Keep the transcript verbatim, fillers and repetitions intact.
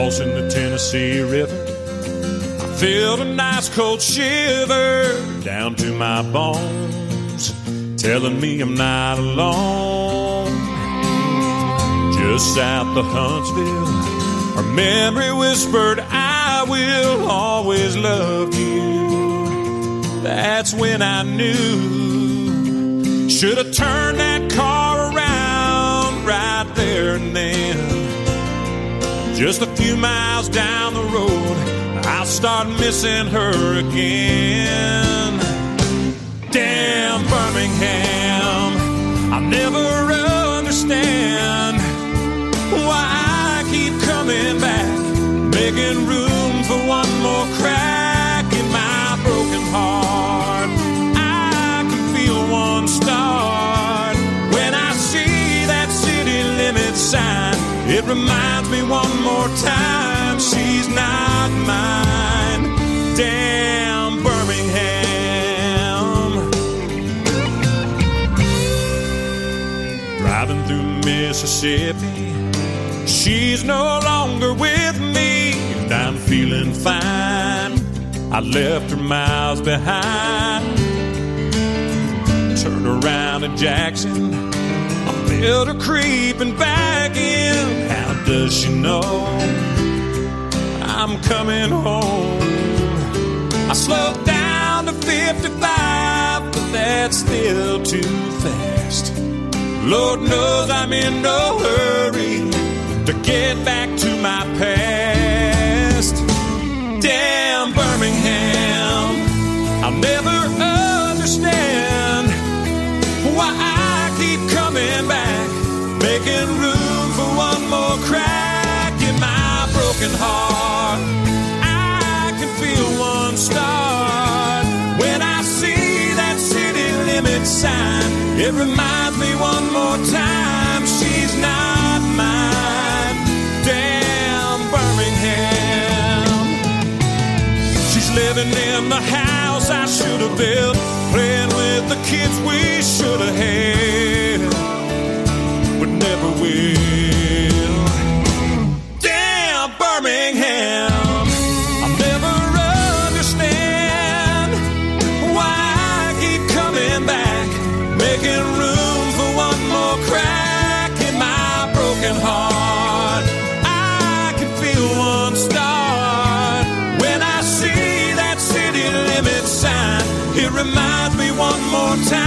crossing the Tennessee River, I felt a nice cold shiver down to my bones, telling me I'm not alone. Just south of Huntsville, her memory whispered, I will always love you. That's when I knew, should have turned that car around right there and then. Just a few miles down the road, I'll start missing her again. Damn Birmingham, I'll never understand why I keep coming back, making room for one more crack in my broken heart. I can feel one start when I see that city limit sign. It reminds me one more time she's not mine. Damn Birmingham. Driving through Mississippi, she's no longer with me, and I'm feeling fine. I left her miles behind. Turned around in Jackson, I felt her creeping back in. How does she know I'm coming home? I slowed down to fifty-five, but that's still too fast. Lord knows I'm in no hurry to get back to my past. Damn Birmingham, I'll never understand why I keep coming back, making room for one more crack in my broken heart. I can feel one start when I see that city limit sign. It reminds me one more time she's not mine. Damn Birmingham. She's living in the house I should have built, playing with the kids we should have had, but never will. Damn Birmingham, I'll never understand why I keep coming back, making room for one more crack in my broken heart. I can feel one start when I see that city limit sign. It reminds me one more time